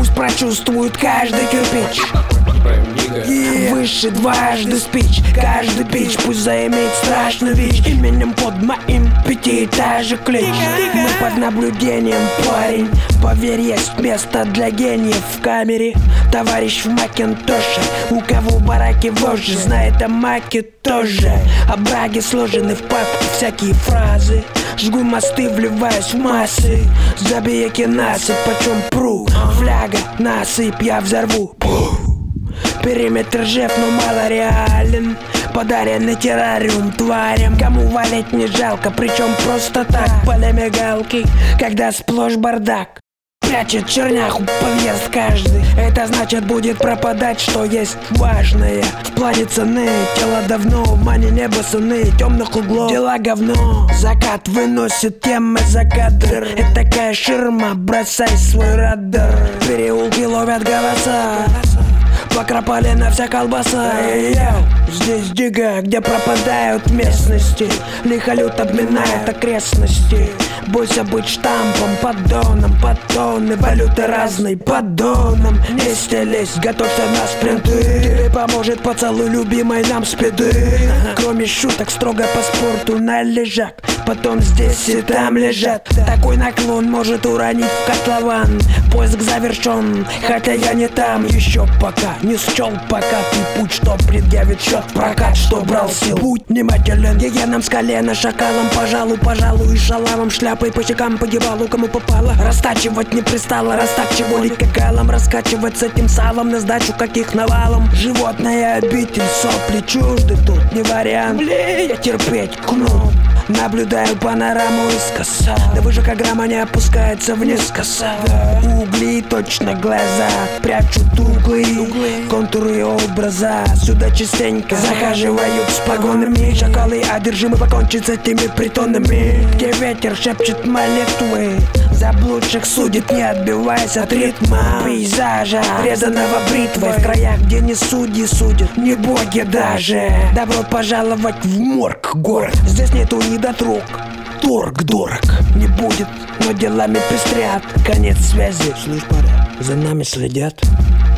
Пусть прочувствует каждый кирпич. Выше дважды спич. Каждый пич пусть заимеет страшный ВИЧ. Именем под моим пятиэтажек клич. Мы под наблюдением, парень. Поверь, есть место для гениев в камере. Товарищ в Макинтоше, у кого в бараке вожжи, знает о Маке тоже. А браги сложены в папке всякие фразы. Жгу мосты, вливаюсь в массы. Забияки насыпь, почем пру. Фляга, насыпь, я взорву. Периметр жив, но мало реален. Подаренный террариум тварям. Кому валить не жалко, причем просто так. Поле мигалки, когда сплошь бардак. Прячет черняху подъезд каждый. Это значит будет пропадать, что есть важное. В плане цены тело давно в мане небо сыны темных углов. Дела говно. Закат выносит темы за кадр. Это такая ширма, бросай свой радар. Переулки ловят голоса. Покропали на вся колбаса. Здесь дига, где пропадают местности. Лихолют обминает окрестности. Бойся быть штампом, поддоном, поддоны, валюты разной, поддоном. Не стелись, готовься на спринты. Тебе поможет поцелуй любимой нам спиды. Кроме шуток, строго по спорту на лежак. Потом здесь и там лежат. Такой наклон может уронить в котлован. Поиск завершен, хотя я не там еще пока. Не счел пока ты путь, что предъявит счет в прокат, что брал сил. Будь внимателен, гиеном с колена, шакалом, пожалуй, и шалавом, шляпой по щекам погибалу, кому попало. Растачивать не пристало, растачивали какалом, раскачивать с этим салом на сдачу каких навалом. Животная обитель, сопли чужды, тут не вариант. Я терпеть кну. Наблюдаю панораму искоса. Да выжига грамма не опускается вниз коса. Угли, точно глаза прячут углы, контуры образа. Сюда частенько захаживают с погонами. Шакалы одержимы покончить с этими притонами. Где ветер шепчет молитвы, заблудших судит, не отбиваясь от ритма пейзажа, резаного бритвой. В краях, где не судьи судят, не боги даже. Добро пожаловать в морг город. Здесь нету недотрог, торг дорог не будет, но делами пестрят. Конец связи. Слышь, пора, за нами следят.